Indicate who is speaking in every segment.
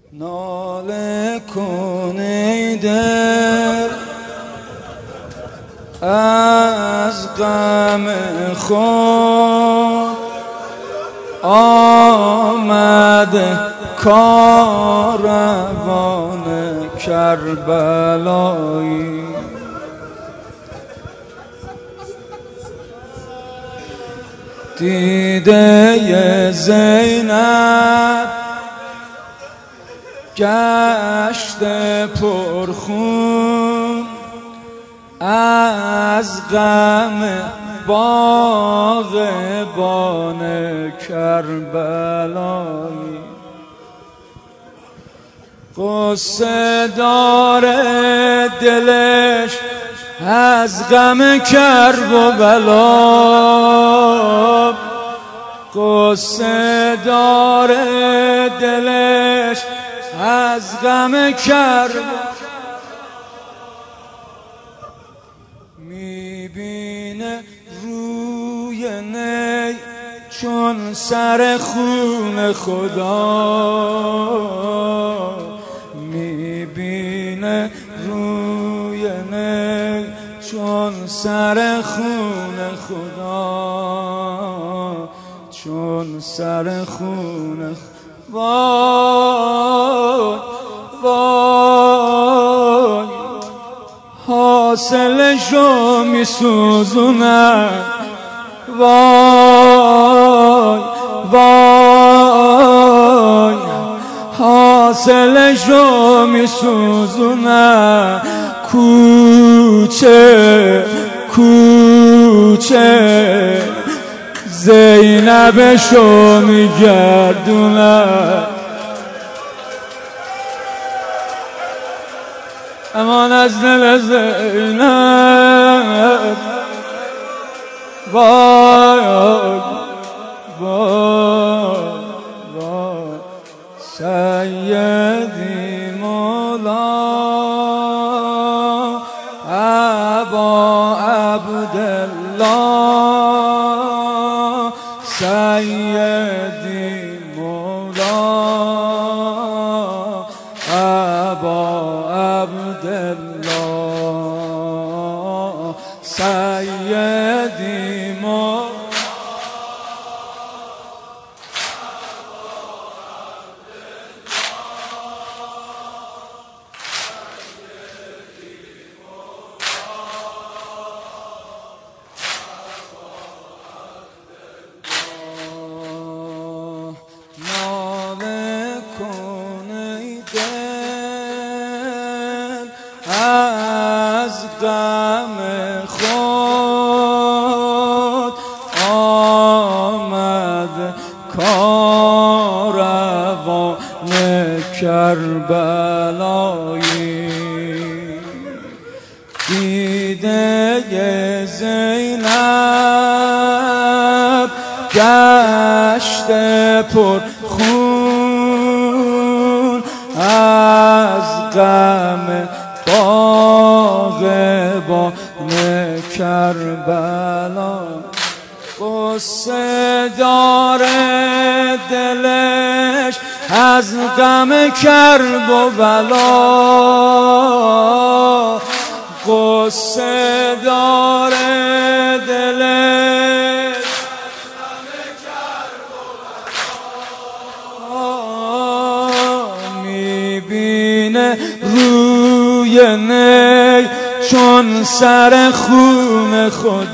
Speaker 1: ناله کن ای دل از غم خود، آمده کاروان کربلایی. دیده زینب گشت پرخون از غم باغبان کربلایی. قصه داره دلش از غم کرب و بلا، قصه داره دلش از غم کرب. میبینه روی نی چون سر خون خدا، میبینه روی نی چون سر خون خدا، چون سر خون وای وای حاصلشو میسوزونن، وای وای حاصلشو میسوزونن. کوچه کوچه زینبشو میگردونن. امان از دل زینب، وای وای وای سیدی مولا ابا عبدالله، سیدی مولا ابا عبدالله، سیدی مولا از غم خود، آمد کاروان کربلایی. دیده زینب گشت پرخون از غم باغبان کربلا. قصه داره دلش از غم کرب و بلا، قصه داره دلش از غم کرب و بلا. میبینه روی نی چون سر خون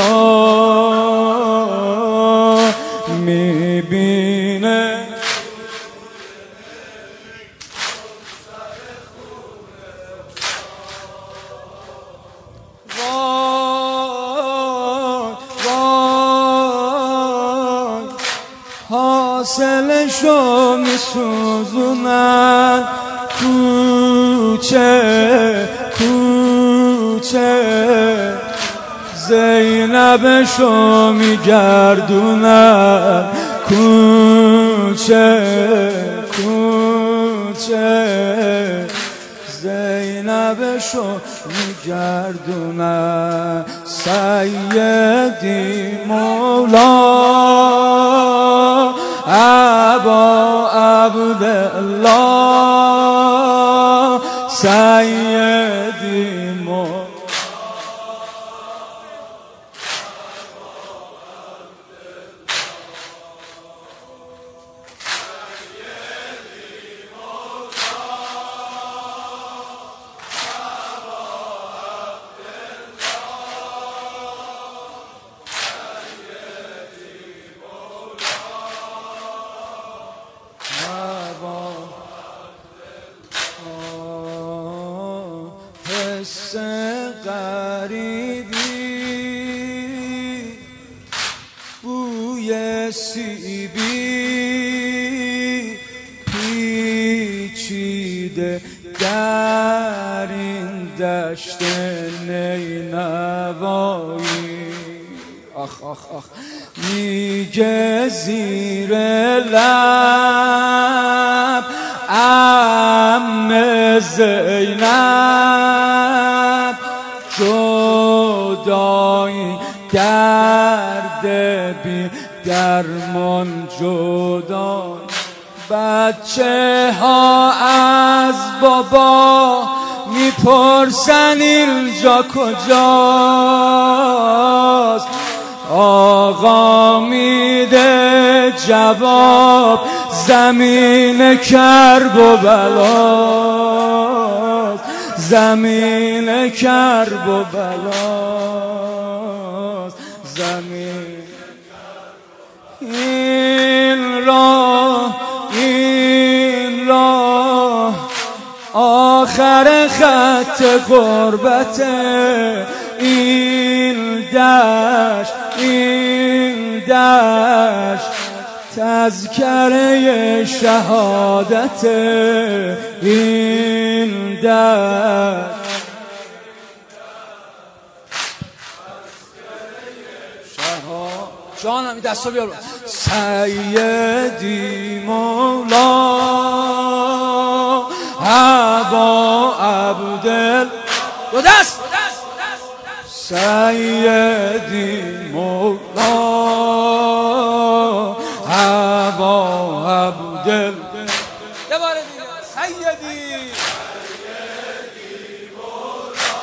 Speaker 1: خدا، میبینه وای وای حاصلشو میسوزونن. کوچه کوچه زینبشو میگردونن. کوچه کوچه زینبشو میگردونن. سیدی مولا ابا عبدالله حس غریبی، بوی سیبی پیچیده در این دشت نینوایی. آخ آخ آخ میگه زیر لب عمه زینب جدایی درد بی درمان جدایی. بچه ها از بابا میپرسن اینجا کجاست، آقا میده جواب زمین کرب و بلاست، زمین کرب و بلاست، زمین. این راه آخر خط غربت، این دشت تذکره شهادت، این دشت جانم. این دستو بیار. سیدی مولا ابا عبدل دو دست. سیدی مولا ابا عبدل. یه بار دیگه. سیدی مولا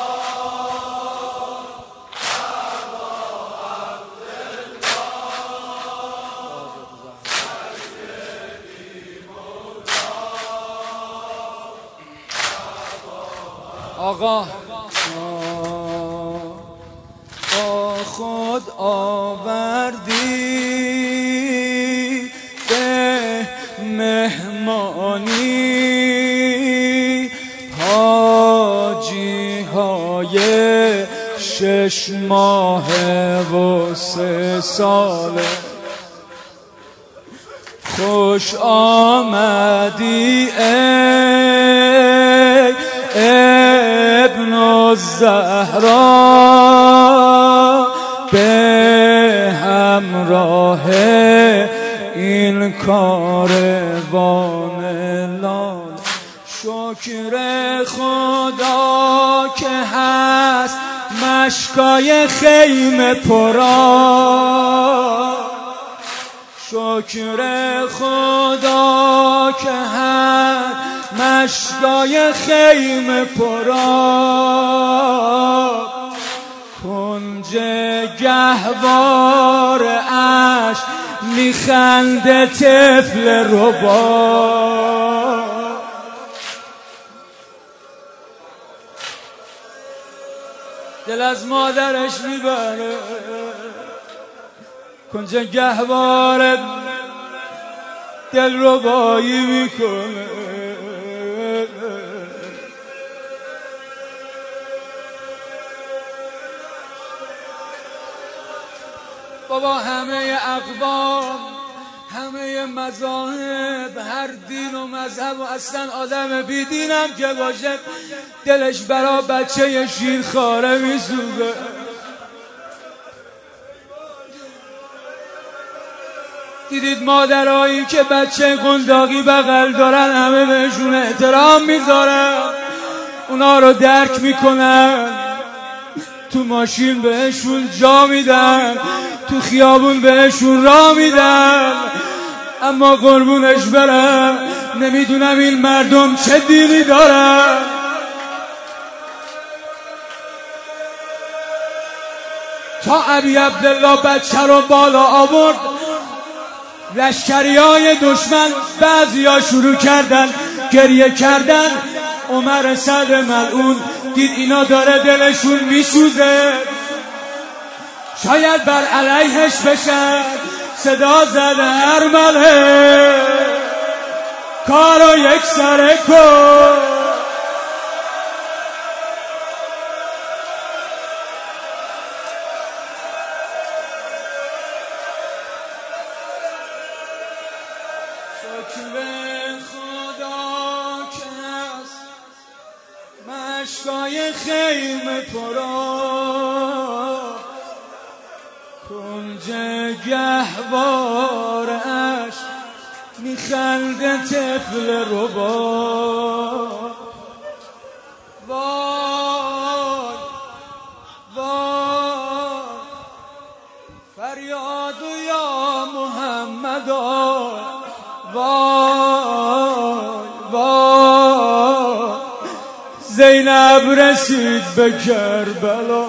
Speaker 1: آقا با خود آوردی به مهمانی حاجی های 6 ماهه و 3 ساله. خوش آمدی ای ابن الزهرا به همراه این کاروان لال. شکر خدا که هست مشکای خیمه پرا، شکر خدا که هست مشکای خیمه پرا. کنج گهوار عشق میخنده طفل ربا. دل از مادرش میبره کنج گهوار دل ربایی میکنه. بابا همه اقوام، همه مذاهب، هر دین و مذهب و اصلا آدم بیدینم که باشه دلش برا بچه شیرخواره میسوزه. دیدید مادرایی که بچه قنداقی بغل دارن همه بهشون احترام میذارن، اونا رو درک میکنن، تو ماشین بهشون جا میدن، تو خیابون بهشون راه میدن. اما قربونش برم نمیدونم این مردم چه دینی دارن. تا ابی عبدالله بچه رو بالا آورد لشکریای دشمن بعضیا شروع کردن گریه کردن. عمر صدر ملعون دید اینا داره دلشون میسوزه، شاید بر علیهش بشن، صدا زد ارمله کارو یک سره کن. اشکای خیمه پرا کنج گهوارش میخنده طفل ربا وای وای فریاد یا محمد وای وای زینب رسید به کربلا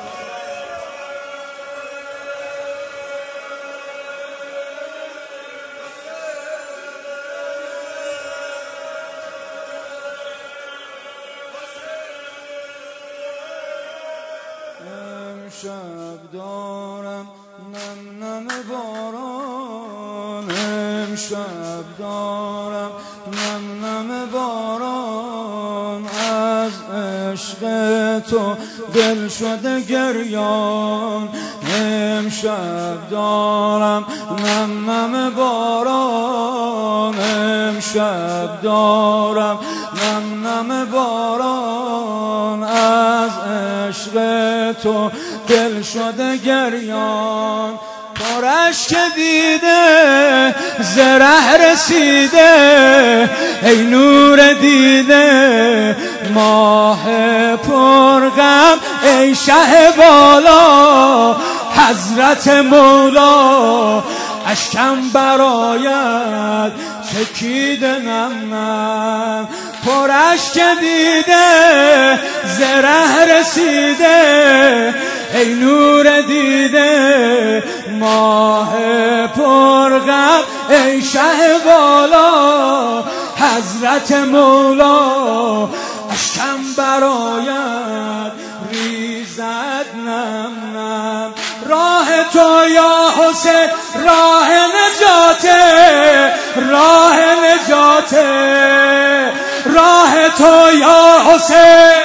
Speaker 1: امشب دارم نم نم باران امشب دارم نم نم باران از عشق تو دل شده گریان امشب دارم نم نم باران امشب دارم نم نم باران از عشق تو دل شده گریان پرش که دیده زره رسیده ای نور دیده ماه پرغم ای شه بالا حضرت مولا اشکم برایت چکیده نم نم پرش که دیده زره رسیده ای نور دیده ماه پرغم ای شه بالا حضرت مولا اشکم برایت ریزد نم نم راه تو یا حسین راه نجاته راه نجاته راه تو یا حسین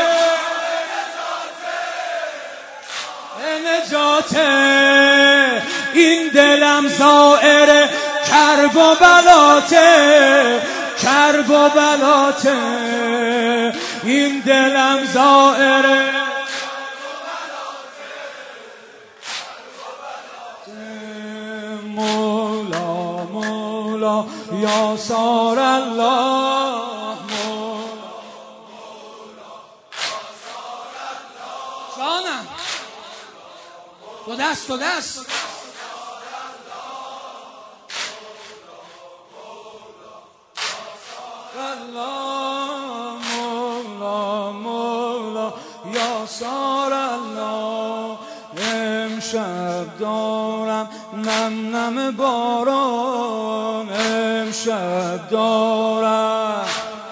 Speaker 1: نجاته این دلم زائر کرب و بلاته کرب و بلاته این دلم زائر مولا مولا یا سار الله جانم دو دست دو دست الله مولا مولا یا سار الله امشب دارم نم نم باران امشب دارم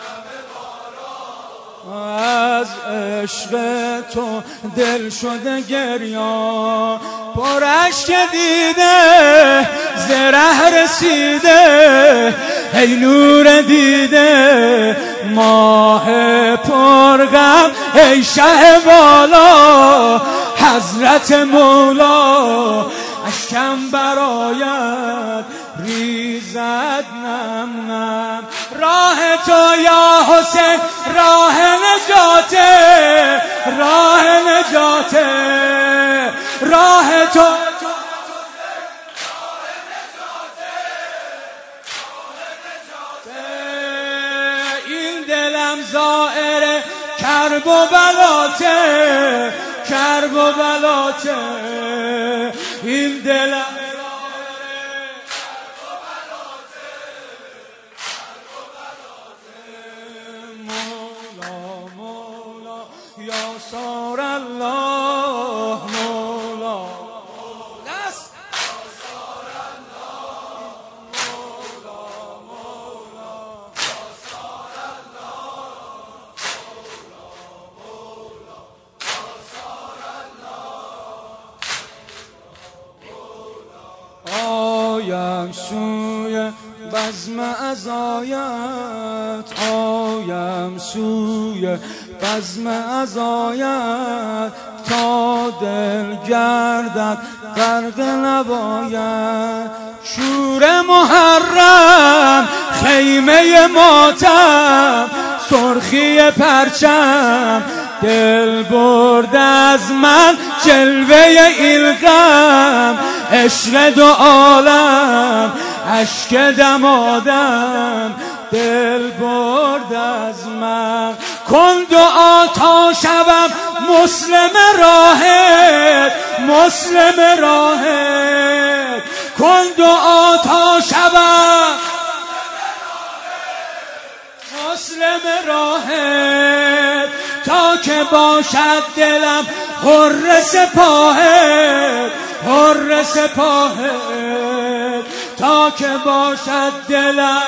Speaker 1: از عشق تو دل شده گریان پرش که دیده زره رسیده ای نور دیده ماه پرغم ای شه بالا حضرت مولا اشکم برایت ریزد نم نم راه تو یا حسین راه نجاته راه نجاته راه تو این دلم زائر کرب و بلاته کرب و بلاته این دلم مولا مولا یا سار الله مولا دست آیم سوی بزم عزایت آیم سوی بزم عزایت تا دل گردد غرق نباید شور محرم خیمه ماتم سرخی پرچم، دل برد از من جلوه این غم، عشق دو عالم اشک دمادم، دل برد از من. کن دعا تا شوم مسلم راهت، مسلم راهت، کن دعا تا شوم مسلم راهت، تا که باشد دلم حر سپاهت، حر سپاهت، تا که باشد دلم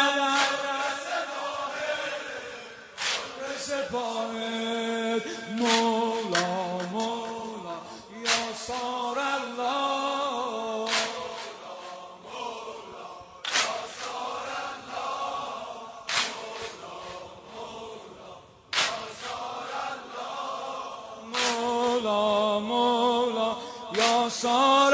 Speaker 1: حر سپاهت. مولا مولا یا سار الله، مولا مولا یا سار